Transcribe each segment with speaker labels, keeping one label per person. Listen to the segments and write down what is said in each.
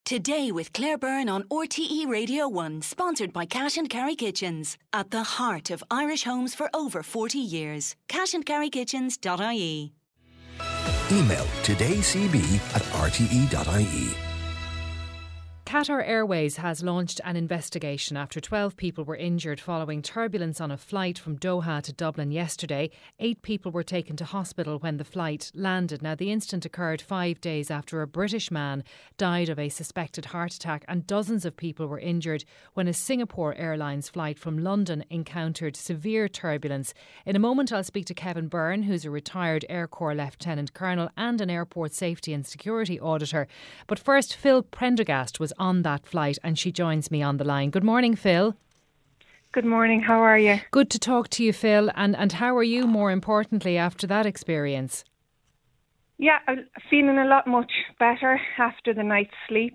Speaker 1: Today with Claire Byrne on RTE Radio 1, sponsored by Cash and Carry Kitchens. At the heart of Irish homes for over 40 years. cashandcarrykitchens.ie.
Speaker 2: Email todaycb@rte.ie.
Speaker 3: Qatar Airways has launched an investigation after 12 people were injured following turbulence on a flight from Doha to Dublin yesterday. 8 people were taken to hospital when the flight landed. Now, the incident occurred 5 days after a British man died of a suspected heart attack, and dozens of people were injured when a Singapore Airlines flight from London encountered severe turbulence. In a moment, I'll speak to Kevin Byrne, who's a retired Air Corps Lieutenant Colonel and an airport safety and security auditor. But first, Phil Prendergast was on that flight and she joins me on the line. Good morning, Phil.
Speaker 4: Good morning, how are you?
Speaker 3: Good to talk to you, Phil. And how are you, more importantly, after that experience?
Speaker 4: Yeah, I'm feeling a lot much better after the night's sleep.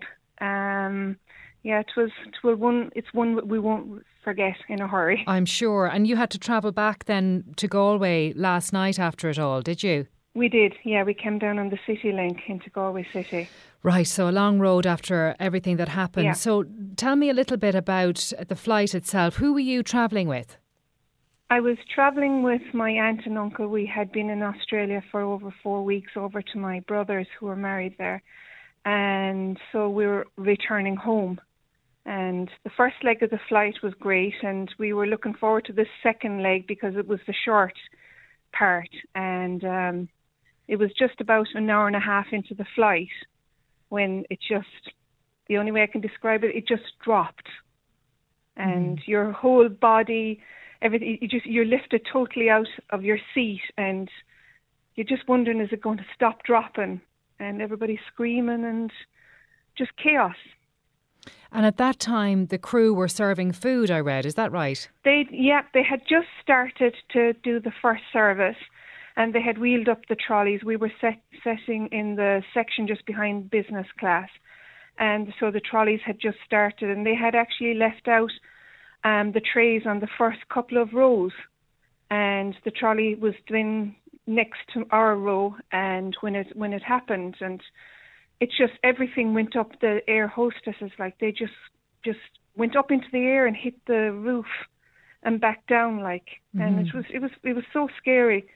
Speaker 4: It's one we won't forget in a hurry.
Speaker 3: I'm sure. And you had to travel back then to Galway last night after it all, did you?
Speaker 4: We did, yeah. We came down on the City Link into Galway City.
Speaker 3: Right, so a long road after everything that happened.
Speaker 4: Yeah.
Speaker 3: So tell me a little bit about the flight itself. Who were you travelling with?
Speaker 4: I was travelling with my aunt and uncle. We had been in Australia for over 4 weeks, over to my brothers who were married there. And so we were returning home. And the first leg of the flight was great, and we were looking forward to the second leg because it was the short part. And it was just about an hour and a half into the flight when it just, the only way I can describe it, it just dropped. And your whole body, everything, you're lifted totally out of your seat, and you're just wondering, is it going to stop dropping? And everybody's screaming and just chaos.
Speaker 3: And at that time, the crew were serving food, I read. Is that right?
Speaker 4: They had just started to do the first service, and they had wheeled up the trolleys. We were sitting in the section just behind business class. And so the trolleys had just started, and they had actually left out the trays on the first couple of rows. And the trolley was then next to our row, and when it happened, and it's just everything went up. The air hostesses, like, they just went up into the air and hit the roof and back down, like. And it was so scary.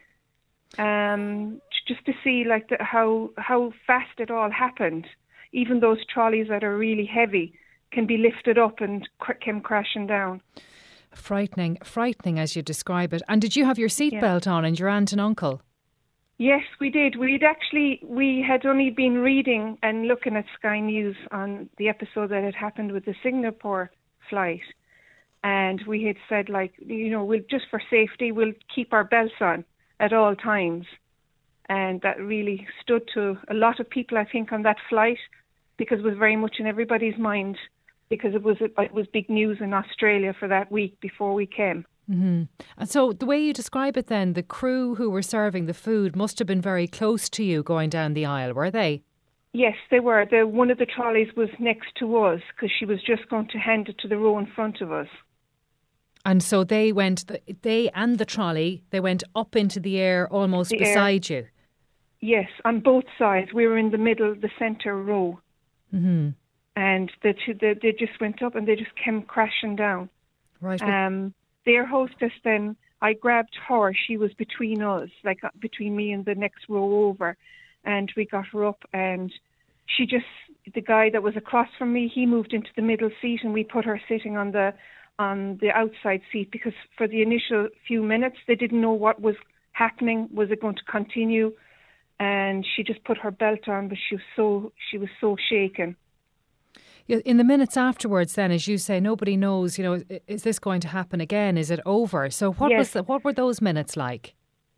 Speaker 4: Just to see like how fast it all happened. Even those trolleys that are really heavy can be lifted up and came crashing down.
Speaker 3: Frightening as you describe it. And did you have your seatbelt on, and your aunt and uncle?
Speaker 4: Yes, we did. We had only been reading and looking at Sky News on the episode that had happened with the Singapore flight. And we had said, like, we'll just for safety, we'll keep our belts on at all times. And that really stood to a lot of people, I think, on that flight, because it was very much in everybody's mind, because it was big news in Australia for that week before we came.
Speaker 3: Mm-hmm. And so the way you describe it then, the crew who were serving the food must have been very close to you going down the aisle, were they?
Speaker 4: Yes, they were. One of the trolleys was next to us because she was just going to hand it to the row in front of us.
Speaker 3: And so they and the trolley, they went up into the air almost beside you?
Speaker 4: Yes, on both sides. We were in the middle, the centre row. Mm-hmm. And they just went up and they just came crashing down.
Speaker 3: Right.
Speaker 4: The air hostess then, I grabbed her. She was between us, like between me and the next row over. And we got her up, and the guy that was across from me, he moved into the middle seat, and we put her sitting on the outside seat, because for the initial few minutes they didn't know what was happening. Was it going to continue? And she just put her belt on, but she was so shaken.
Speaker 3: In the minutes afterwards then, as you say, nobody knows, is this going to happen again? Is it over? So what were those minutes like?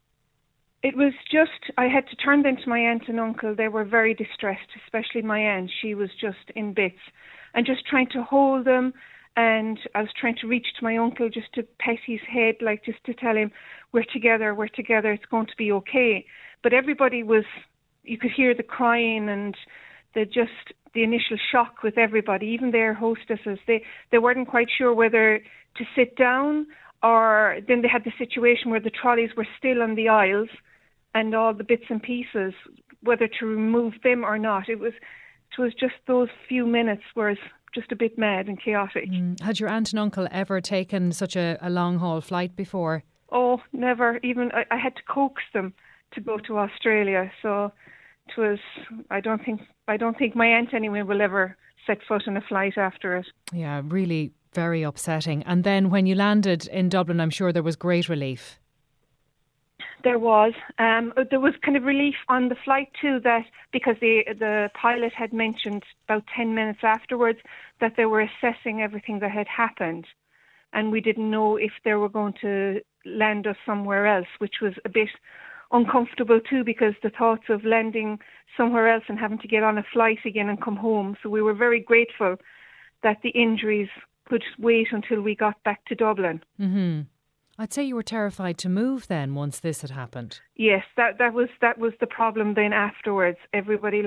Speaker 4: It was just, I had to turn them to my aunt and uncle. They were very distressed, especially my aunt. She was just in bits, and just trying to hold them. And I was trying to reach to my uncle just to pet his head, like just to tell him, we're together, it's going to be okay. But everybody was, you could hear the crying and the initial shock with everybody, even their hostesses. They weren't quite sure whether to sit down, or then they had the situation where the trolleys were still on the aisles and all the bits and pieces, whether to remove them or not. It was just those few minutes were just a bit mad and chaotic.
Speaker 3: Had your aunt and uncle ever taken such a long haul flight before?
Speaker 4: Oh, never. Even I had to coax them to go to Australia. So it was. I don't think my aunt anyway will ever set foot on a flight after it.
Speaker 3: Yeah, really very upsetting. And then when you landed in Dublin, I'm sure there was great relief.
Speaker 4: There was. There was kind of relief on the flight too, that because the pilot had mentioned about 10 minutes afterwards that they were assessing everything that had happened, and we didn't know if they were going to land us somewhere else, which was a bit uncomfortable too, because the thoughts of landing somewhere else and having to get on a flight again and come home. So we were very grateful that the injuries could wait until we got back to Dublin.
Speaker 3: Mm-hmm. I'd say you were terrified to move then once this had happened.
Speaker 4: Yes, that was the problem then afterwards. Everybody,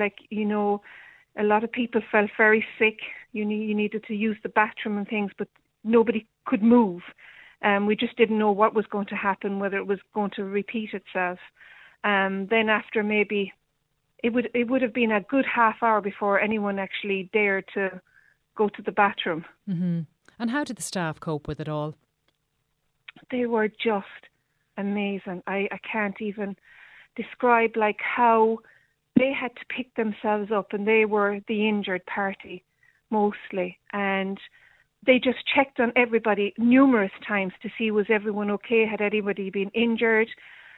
Speaker 4: a lot of people felt very sick. You needed to use the bathroom and things, but nobody could move. We just didn't know what was going to happen, whether it was going to repeat itself. Then after maybe, it would have been a good half hour before anyone actually dared to go to the bathroom.
Speaker 3: Mm-hmm. And how did the staff cope with it all?
Speaker 4: They were just amazing. I can't even describe how they had to pick themselves up, and they were the injured party mostly, and they just checked on everybody numerous times to see was everyone okay, had anybody been injured,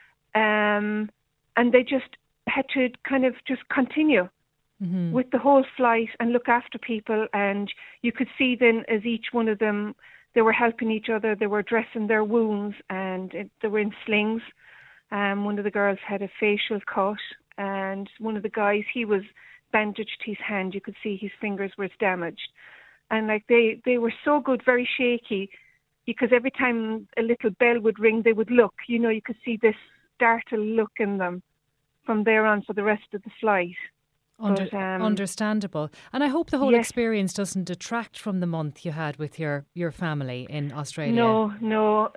Speaker 4: and they just had to kind of just continue with the whole flight and look after people. And you could see then as each one of them, they were helping each other, they were dressing their wounds, and they were in slings. One of the girls had a facial cut, and one of the guys, he was bandaged his hand. You could see his fingers were damaged. And they were so good, very shaky, because every time a little bell would ring, they would look. You could see this startled look in them from there on for the rest of the flight.
Speaker 3: Understandable. And I hope the whole experience doesn't detract from the month you had with your family in Australia.
Speaker 4: No.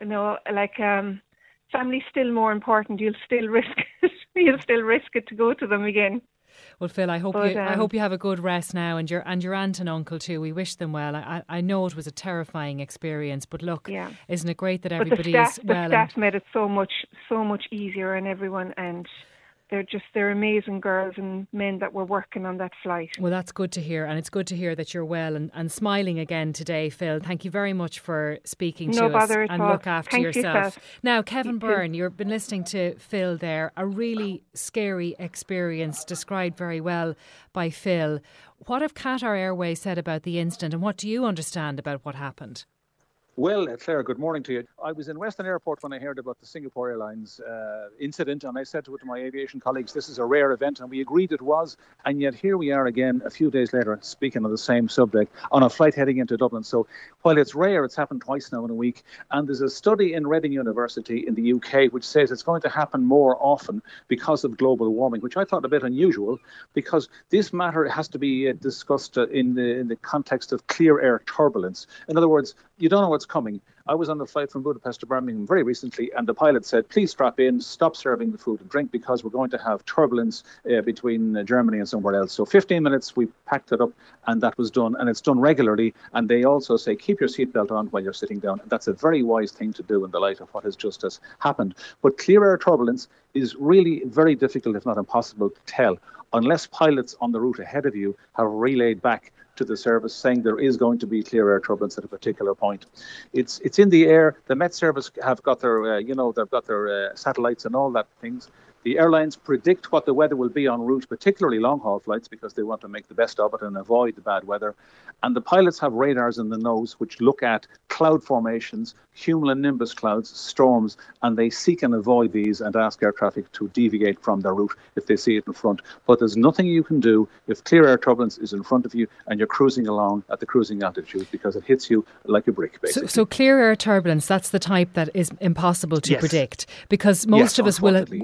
Speaker 4: Family's still more important. You'll still risk it. You'll still risk it to go to them again.
Speaker 3: Well, Phil, I hope you have a good rest now, and your aunt and uncle too. We wish them well. I know it was a terrifying experience, but look, isn't it great that everybody is well?
Speaker 4: The staff made it so much easier on everyone, and they're amazing girls and men that were working on that flight.
Speaker 3: Well, that's good to hear, and it's good to hear that you're well and smiling again today, Phil. Thank you very much for speaking to us, and look after yourself. Now, Kevin Byrne, you've been listening to Phil there. A really scary experience described very well by Phil. What have Qatar Airways said about the incident, and what do you understand about what happened?
Speaker 5: Well, Claire, good morning to you. I was in Western Airport when I heard about the Singapore Airlines incident, and I said to my aviation colleagues, this is a rare event, and we agreed it was, and yet here we are again a few days later speaking on the same subject on a flight heading into Dublin. So while it's rare, it's happened twice now in a week, and there's a study in Reading University in the UK which says it's going to happen more often because of global warming, which I thought a bit unusual, because this matter has to be discussed in the context of clear air turbulence. In other words, you don't know what's coming. I was on the flight from Budapest to Birmingham very recently, and the pilot said, please strap in, stop serving the food and drink, because we're going to have turbulence between Germany and somewhere else. So 15 minutes, we packed it up, and that was done, and it's done regularly. And they also say, keep your seatbelt on while you're sitting down. That's a very wise thing to do in the light of what has just happened. But clear air turbulence is really very difficult, if not impossible, to tell, unless pilots on the route ahead of you have relayed back to the service saying there is going to be clear air turbulence at a particular point. It's in the air. The Met Service have got their they've got their satellites and all that things. The airlines predict what the weather will be en route, particularly long-haul flights, because they want to make the best of it and avoid the bad weather. And the pilots have radars in the nose which look at cloud formations, cumulonimbus clouds, storms, and they seek and avoid these and ask air traffic to deviate from their route if they see it in front. But there's nothing you can do if clear air turbulence is in front of you and you're cruising along at the cruising altitude, because it hits you like a brick, basically.
Speaker 3: So clear air turbulence, that's the type that is impossible to predict, because most of us will have been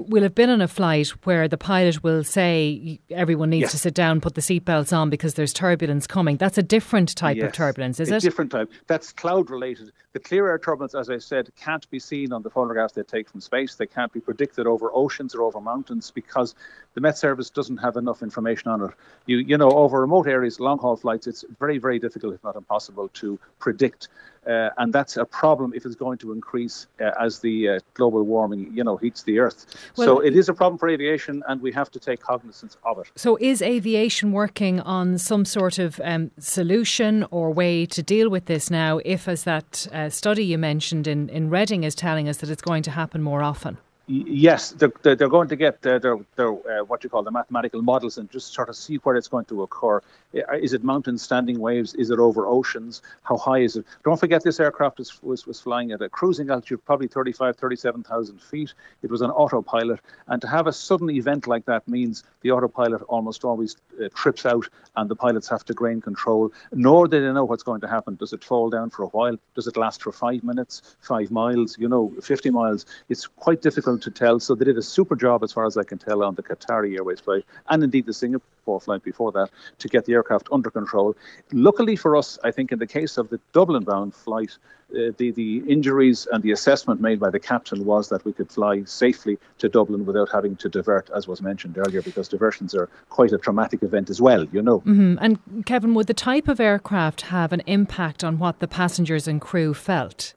Speaker 3: been on a flight where the pilot will say everyone needs to sit down, put the seatbelts on because there's turbulence coming. That's a different type of turbulence, is it?
Speaker 5: A different type. That's cloud related. The clear air turbulence, as I said, can't be seen on the photographs they take from space. They can't be predicted over oceans or over mountains because the Met Service doesn't have enough information on it. You know, over remote areas, long-haul flights, it's very, very difficult, if not impossible, to predict. And that's a problem if it's going to increase as the global warming, heats the Earth. So it is a problem for aviation, and we have to take cognizance of it.
Speaker 3: So is aviation working on some sort of solution or way to deal with this now, if, as that study you mentioned in Reading is telling us, that it's going to happen more often?
Speaker 5: Yes, they're going to get their what you call the mathematical models and just sort of see where it's going to occur. Is it mountains, standing waves? Is it over oceans? How high is it? Don't forget, this aircraft was flying at a cruising altitude, probably 37,000 feet. It was on autopilot. And to have a sudden event like that means the autopilot almost always trips out and the pilots have to gain control. Nor do they know what's going to happen. Does it fall down for a while? Does it last for 5 minutes, 5 miles, 50 miles? It's quite difficult to tell. So they did a super job, as far as I can tell, on the Qatari Airways flight and indeed the Singapore flight before that to get the aircraft under control. Luckily for us, I think in the case of the Dublin-bound flight, the injuries and the assessment made by the captain was that we could fly safely to Dublin without having to divert, as was mentioned earlier, because diversions are quite a traumatic event as well,
Speaker 3: Mm-hmm. And Kevin, would the type of aircraft have an impact on what the passengers and crew felt?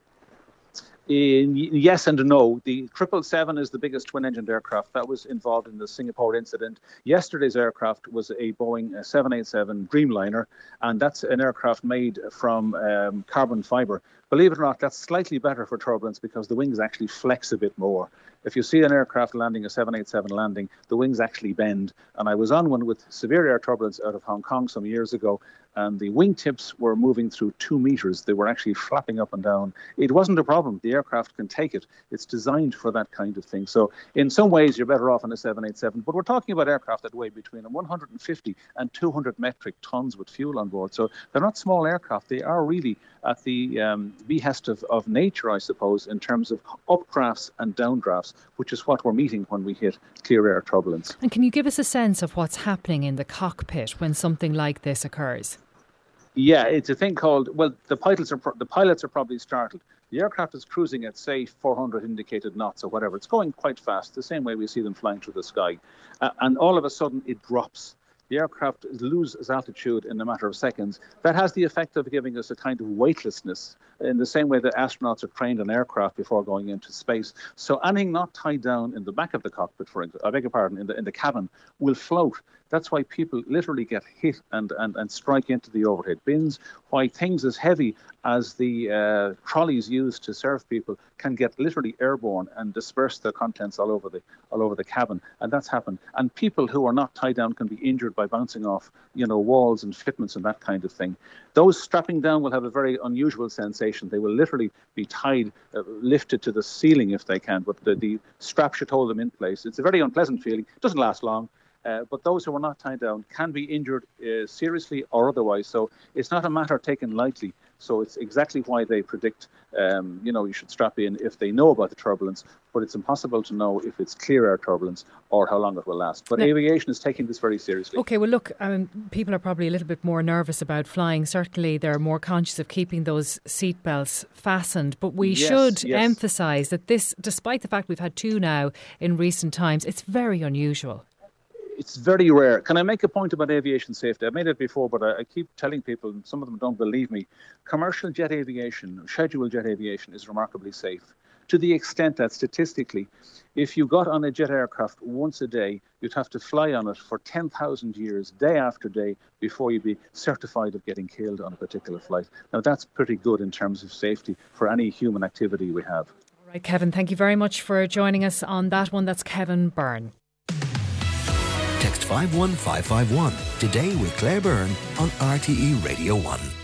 Speaker 5: Yes and no. The 777 is the biggest twin-engined aircraft that was involved in the Singapore incident. Yesterday's aircraft was a Boeing 787 Dreamliner, and that's an aircraft made from carbon fibre. Believe it or not, that's slightly better for turbulence because the wings actually flex a bit more. If you see an aircraft landing, a 787 landing, the wings actually bend. And I was on one with severe air turbulence out of Hong Kong some years ago, and the wingtips were moving through 2 meters. They were actually flapping up and down. It wasn't a problem. The aircraft can take it. It's designed for that kind of thing. So in some ways, you're better off on a 787. But we're talking about aircraft that weigh between 150 and 200 metric tons with fuel on board. So they're not small aircraft. They are really at the behest of nature, I suppose, in terms of updrafts and downdrafts, which is what we're meeting when we hit clear air turbulence.
Speaker 3: And can you give us a sense of what's happening in the cockpit when something like this occurs?
Speaker 5: Yeah, it's a thing called, the pilots are probably startled. The aircraft is cruising at, say, 400 indicated knots or whatever. It's going quite fast, the same way we see them flying through the sky. And all of a sudden, it drops. The aircraft loses altitude in a matter of seconds. That has the effect of giving us a kind of weightlessness in the same way that astronauts are trained on aircraft before going into space. So anything not tied down in the back of the cockpit, in the cabin, will float. That's why people literally get hit and strike into the overhead bins, why things as heavy as the trolleys used to serve people can get literally airborne and disperse their contents all over the cabin. And that's happened. And people who are not tied down can be injured by bouncing off, walls and fitments and that kind of thing. Those strapping down will have a very unusual sensation. They will literally be tied, lifted to the ceiling if they can, but the strap should hold them in place. It's a very unpleasant feeling. It doesn't last long. But those who are not tied down can be injured seriously or otherwise. So it's not a matter taken lightly. So it's exactly why they predict, you should strap in if they know about the turbulence. But it's impossible to know if it's clear air turbulence or how long it will last. But aviation is taking this very seriously.
Speaker 3: OK, well, look, people are probably a little bit more nervous about flying. Certainly, they're more conscious of keeping those seatbelts fastened. But we should emphasise that this, despite the fact we've had 2 now in recent times, it's very unusual.
Speaker 5: It's very rare. Can I make a point about aviation safety? I've made it before, but I keep telling people, and some of them don't believe me, commercial jet aviation, scheduled jet aviation is remarkably safe. To the extent that statistically, if you got on a jet aircraft once a day, you'd have to fly on it for 10,000 years, day after day, before you'd be certified of getting killed on a particular flight. Now, that's pretty good in terms of safety for any human activity we have.
Speaker 3: All right, Kevin, thank you very much for joining us on that one. That's Kevin Byrne.
Speaker 2: Text 51551 today with Claire Byrne on RTE Radio 1.